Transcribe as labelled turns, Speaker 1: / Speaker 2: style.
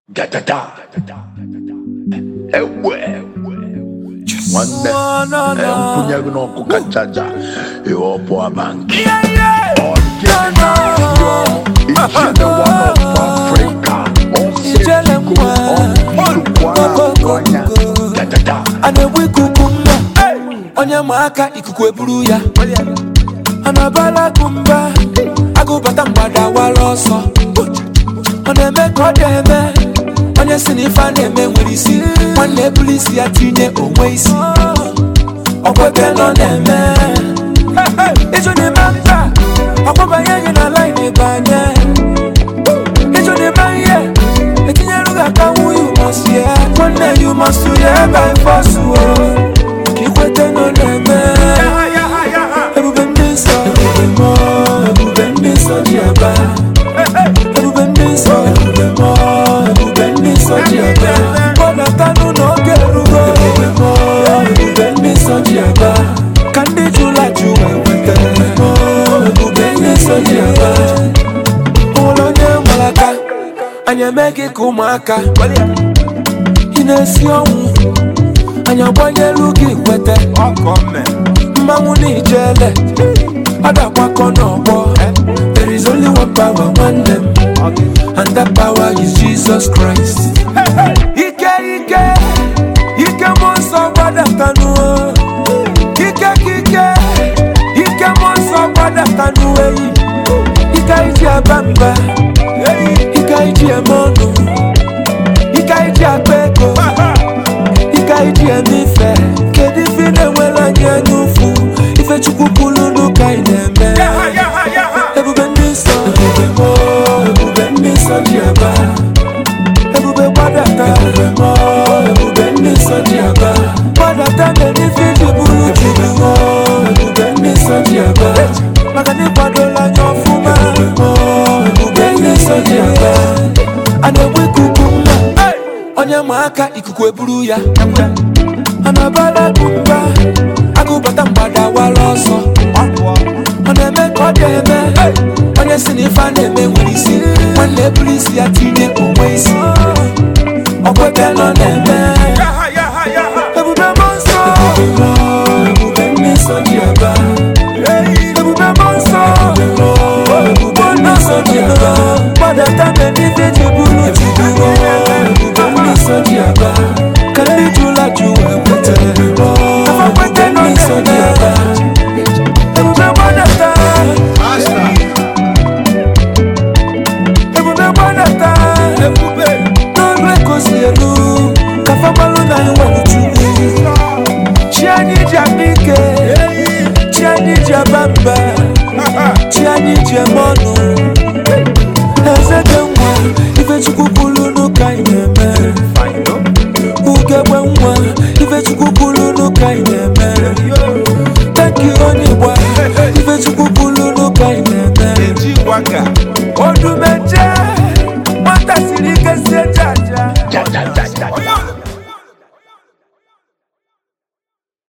Speaker 1: Da. Ewe. Wande. Punya gno kukachaja. Eopo abanki. All getting each and one of Africa. Da.
Speaker 2: Ane wikukumba. Onye maka ikuku eburu ya. Anabala kumba. Agubata mbada waloso. Onye mekode eme. Onye sinifa na-eme nwere isi. Nwanne polisi atinye onwe isi. Okweke nọ na-eme. Ijo ni mamba. Akwabanye gị na line banye. Ijo ni manye. Etinye ruga ka you must hear. Nwanne you must hear by force. Kikwete nọ na-eme. Ebube ndị nsọ. Ebube ndị nsọ ji aba. Ebube ndị nsọ. Ebube ndị nsọ ji aba. Kpọdatanu n'oge erugo. Ebube ndị nsọ ji aba. Ka ndị jụla jụ eweta. Ebube ndị nsọ ji aba. Ụlọ onye nwalaka. Anyị eme gị ka ụmụaka. Ị na-esi ọnwụ. Anyị agbanyelu gị kwete. Mmanwụ n'ijele. Adakwakọ n'ọgbọ. There is only one power, one name, and that power is Jesus Christ. Ike monso badatanu. Ike monso badatanu. Ike iji abamba. Ike iji emono. Ike iji apeko. Ike iji emife. Kedi fine wela nyenufu. Ife chukupulu nuka ineme. Ebube ndị nsọ. Ebube ndị nsọ ji aba. Ebube gbadata. Ebube ndị nsọ ji aba. Gbadata na-edife ji buru jibu. Ebube ndị nsọ ji aba. Maka na ịkwadola anya ọfụma. Ebube ndị nsọ ji aba. A na-enwe ikuku mma. Onye ma aka ikuku eburu ya. Anabala kumba. Agụbata mgbada wala ọsọ. Ọ na-eme ka ọ dị eme. Onye sinifa na-eme nwere isi. Nwanne polisi atinye onwe isi. Okweke nọ na-eme. Ebube monso. Ebube ndị nsọ ji aba. Ebube monso. Ebube ndị nsọ ji aba. Gbadata na-edife ji buru jibu. Ebube ndị nsọ ji aba. Ka ndị jụla jụ ekwete. Ebube ndị nsọ ji aba. Ebube gbadata. Ebube gbadata. N'ọnụ ekosi elu. Kafamalu na iwelu chuli. Chi anyị ji abike. Chi anyị ji abamba. Chi anyị ji emonu. Eze dị nwa. Ife Chukwu kwuru n'ụka ị na-eme. Ugegbe nwa. Ife Chukwu kwuru n'ụka ị na-eme. Thank you onye gwa. Ife Chukwu kwuru n'ụka ị na-eme. Odu